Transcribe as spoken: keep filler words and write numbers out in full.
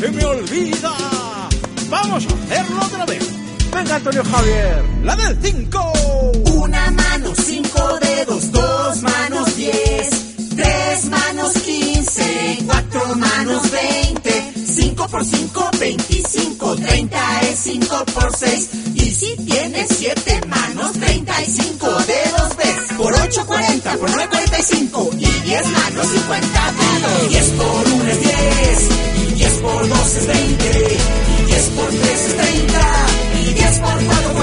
se me olvida. Vamos a hacerlo otra vez. Venga, Antonio Javier, la del cinco. Una mano, cinco dedos, dos manos, diez. Tres manos, quince. Cuatro manos, veinte. Cinco por cinco, veinticinco. Treinta es cinco por seis. Y si tienes siete manos, treinta y cinco dedos ves. Por ocho, cuarenta. Por nueve, cuarenta y cinco. Y diez manos, cincuenta dedos. Diez por uno es diez. Y diez por dos es veinte. Y diez por tres es treinta. Y diez por cuatro